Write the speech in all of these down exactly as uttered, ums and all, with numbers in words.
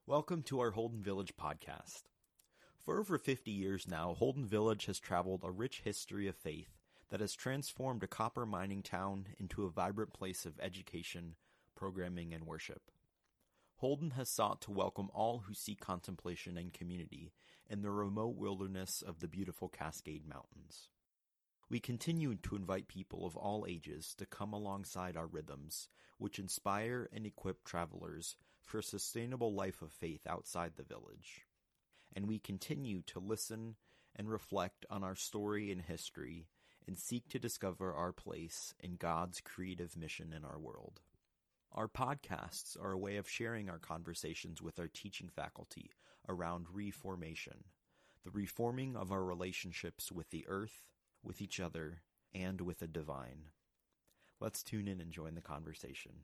Welcome to our Holden Village podcast. For over fifty years now, Holden Village has traveled a rich history of faith that has transformed a copper mining town into a vibrant place of education, programming, and worship. Holden has sought to welcome all who seek contemplation and community in the remote wilderness of the beautiful Cascade Mountains. We continue to invite people of all ages to come alongside our rhythms, which inspire and equip travelers for a sustainable life of faith outside the village. And we continue to listen and reflect on our story and history and seek to discover our place in God's creative mission in our world. Our podcasts are a way of sharing our conversations with our teaching faculty around reformation, the reforming of our relationships with the earth, with each other, and with the divine. Let's tune in and join the conversation.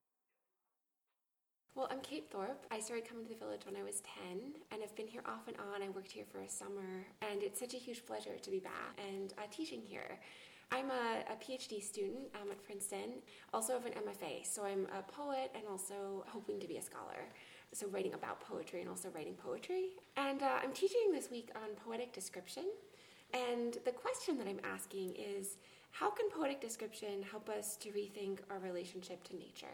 Well, I'm Kate Thorpe. I started coming to the village when I was ten, and I've been here off and on. I worked here for a summer, and it's such a huge pleasure to be back and uh, teaching here. I'm a, a PhD student um, at Princeton, also have an M F A, so I'm a poet and also hoping to be a scholar. So writing about poetry and also writing poetry. And uh, I'm teaching this week on poetic description. And the question that I'm asking is, how can poetic description help us to rethink our relationship to nature?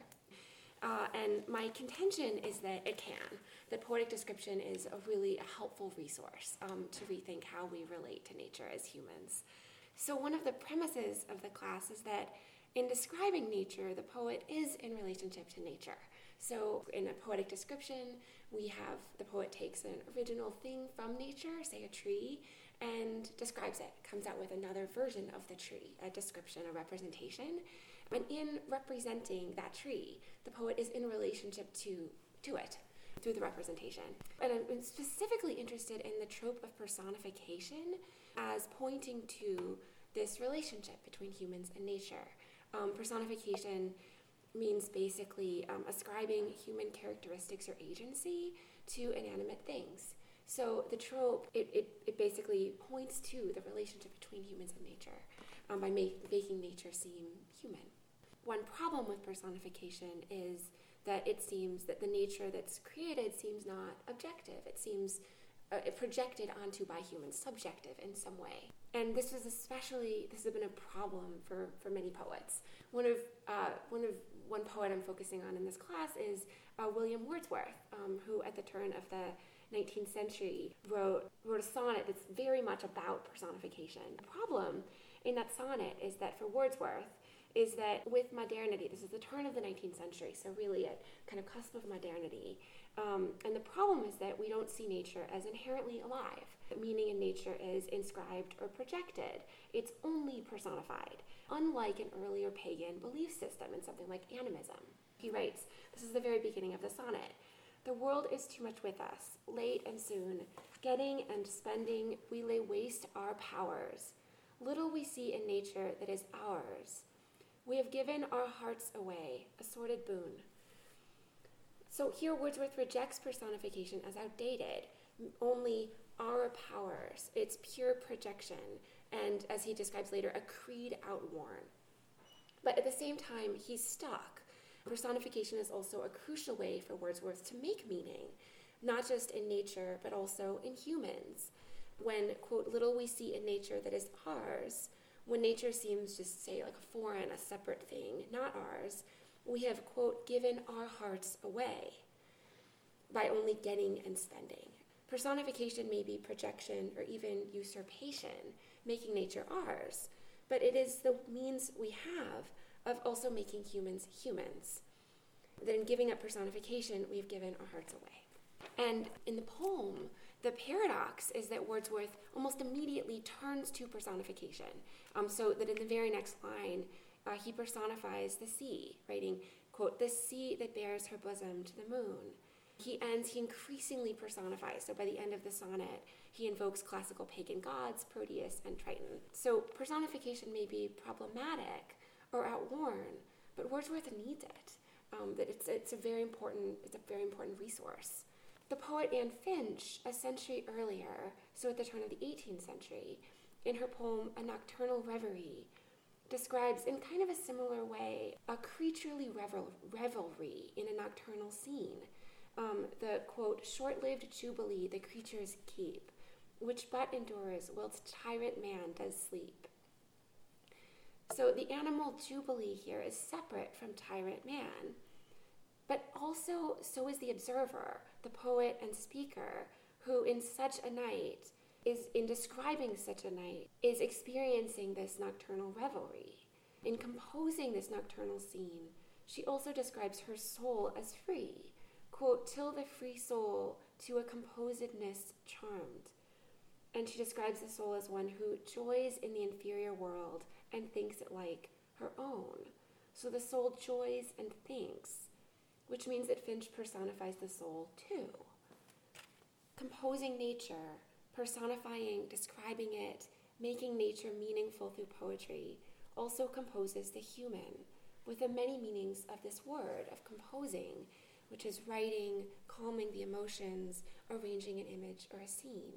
Uh, and my contention is that it can. That poetic description is a really a helpful resource um, to rethink how we relate to nature as humans. So one of the premises of the class is that in describing nature, the poet is in relationship to nature. So in a poetic description, we have the poet takes an original thing from nature, say a tree, and describes it, comes out with another version of the tree, a description, a representation. And in representing that tree, the poet is in relationship to, to it through the representation. And I'm specifically interested in the trope of personification as pointing to this relationship between humans and nature. Um, personification means basically um, ascribing human characteristics or agency to inanimate things. So the trope, it, it, it basically points to the relationship between humans and nature um, by make, making nature seem human. One problem with personification is that it seems that the nature that's created seems not objective. It seems uh, projected onto by humans, subjective in some way. And this is especially, this has been a problem for, for many poets. One of uh, one of one poet I'm focusing on in this class is uh, William Wordsworth, um, who at the turn of the nineteenth century wrote wrote a sonnet that's very much about personification. The problem in that sonnet is that for Wordsworth, is that with modernity, this is the turn of the nineteenth century, so really at kind of cusp of modernity, um, and the problem is that we don't see nature as inherently alive. The meaning in nature is inscribed or projected. It's only personified, unlike an earlier pagan belief system in something like animism. He writes, this is the very beginning of the sonnet, "The world is too much with us, late and soon, getting and spending, we lay waste our powers. Little we see in nature that is ours. We have given our hearts away, a sordid boon." So here Wordsworth rejects personification as outdated, only our powers, its pure projection, and as he describes later, a creed outworn. But at the same time, he's stuck. Personification is also a crucial way for Wordsworth to make meaning, not just in nature, but also in humans. When, quote, "little we see in nature that is ours," when nature seems just, say, like a foreign, a separate thing, not ours, we have, quote, "given our hearts away" by only getting and spending. Personification may be projection or even usurpation, making nature ours, but it is the means we have of also making humans humans. That in giving up personification, we've given our hearts away. And in the poem, the paradox is that Wordsworth almost immediately turns to personification. Um, so that in the very next line, uh, he personifies the sea, writing, quote, "the sea that bears her bosom to the moon." He ends, he increasingly personifies. So by the end of the sonnet, he invokes classical pagan gods, Proteus and Triton. So personification may be problematic or outworn, but Wordsworth needs it. Um, that it's it's a very important it's a very important resource. The poet Anne Finch, a century earlier, so at the turn of the eighteenth century, in her poem A Nocturnal Reverie, describes in kind of a similar way a creaturely revel- revelry in a nocturnal scene. um, the, quote, short-lived jubilee the creatures keep, which but endures whilst tyrant man does sleep. So the animal jubilee here is separate from tyrant man, but also so is the observer, the poet and speaker, who in such a night is, in describing such a night, is experiencing this nocturnal revelry. In composing this nocturnal scene, she also describes her soul as free, quote, till the free soul to a composedness charmed. And she describes the soul as one who joys in the inferior world and thinks it like her own. So the soul joys and thinks, which means that Finch personifies the soul too. Composing nature, personifying, describing it, making nature meaningful through poetry, also composes the human, with the many meanings of this word of composing, which is writing, calming the emotions, arranging an image or a scene.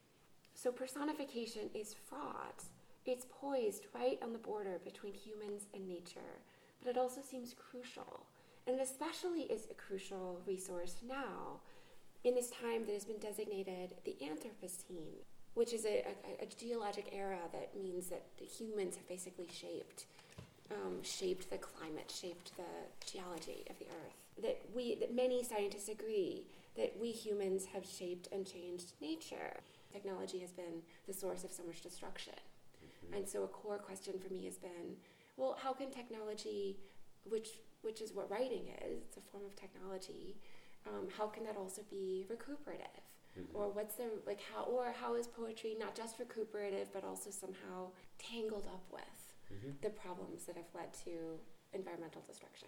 So personification is fraught. It's poised right on the border between humans and nature, but it also seems crucial, and it especially is a crucial resource now, in this time that has been designated the Anthropocene, which is a, a, a geologic era that means that the humans have basically shaped um, shaped the climate, shaped the geology of the Earth. That we, that many scientists agree that we humans have shaped and changed nature. Technology has been the source of so much destruction. Mm-hmm. And so a core question for me has been, well, how can technology, which which is what writing is, it's a form of technology, um, how can that also be recuperative? Mm-hmm. Or what's the, like how, or how is poetry not just recuperative, but also somehow tangled up with mm-hmm. the problems that have led to environmental destruction?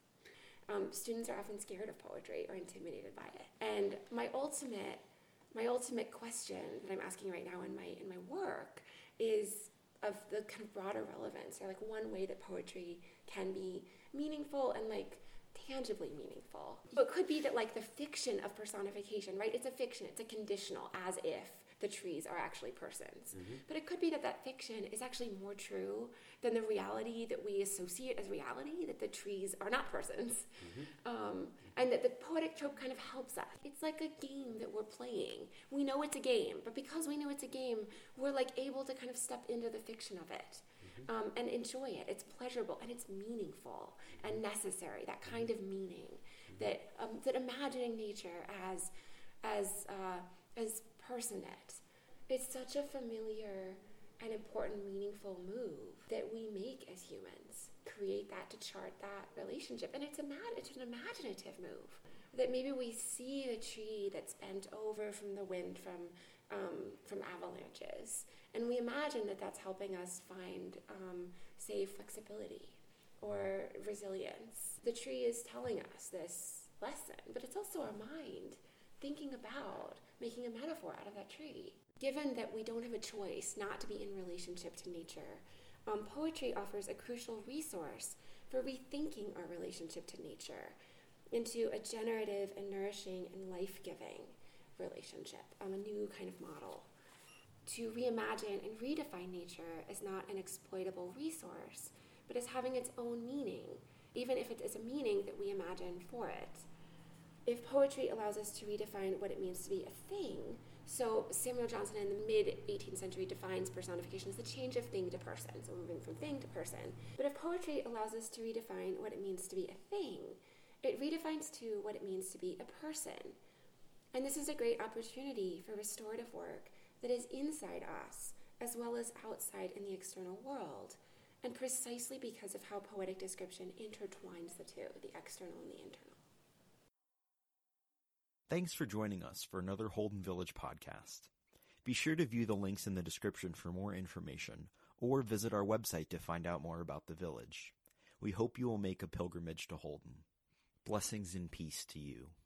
Um, students are often scared of poetry or intimidated by it. And my ultimate My ultimate question that I'm asking right now in my in my work is of the kind of broader relevance, or like one way that poetry can be meaningful and like tangibly meaningful. It could be that like the fiction of personification, right? It's a fiction, it's a conditional, as if the trees are actually persons. Mm-hmm. But it could be that that fiction is actually more true than the reality that we associate as reality, that the trees are not persons. Mm-hmm. Um, and that the poetic trope kind of helps us. It's like a game that we're playing. We know it's a game, but because we know it's a game, we're like able to kind of step into the fiction of it mm-hmm. um, and enjoy it. It's pleasurable and it's meaningful and necessary, that kind of meaning, mm-hmm. that um, that imagining nature as, as, uh, as personate. It's such a familiar and important, meaningful move that we make as humans. Create that to chart that relationship. And it's, a mad- it's an imaginative move. That maybe we see the tree that's bent over from the wind, from um, from avalanches, and we imagine that that's helping us find, um, say, flexibility or resilience. The tree is telling us this lesson, but it's also our mind thinking about making a metaphor out of that tree. Given that we don't have a choice not to be in relationship to nature, um, poetry offers a crucial resource for rethinking our relationship to nature into a generative and nourishing and life-giving relationship, um, a new kind of model. To reimagine and redefine nature as not an exploitable resource, but as having its own meaning, even if it is a meaning that we imagine for it. If poetry allows us to redefine what it means to be a thing, so Samuel Johnson in the mid-eighteenth century defines personification as the change of thing to person, so moving from thing to person. But if poetry allows us to redefine what it means to be a thing, it redefines too what it means to be a person. And this is a great opportunity for restorative work that is inside us, as well as outside in the external world, and precisely because of how poetic description intertwines the two, the external and the internal. Thanks for joining us for another Holden Village podcast. Be sure to view the links in the description for more information, or visit our website to find out more about the village. We hope you will make a pilgrimage to Holden. Blessings and peace to you.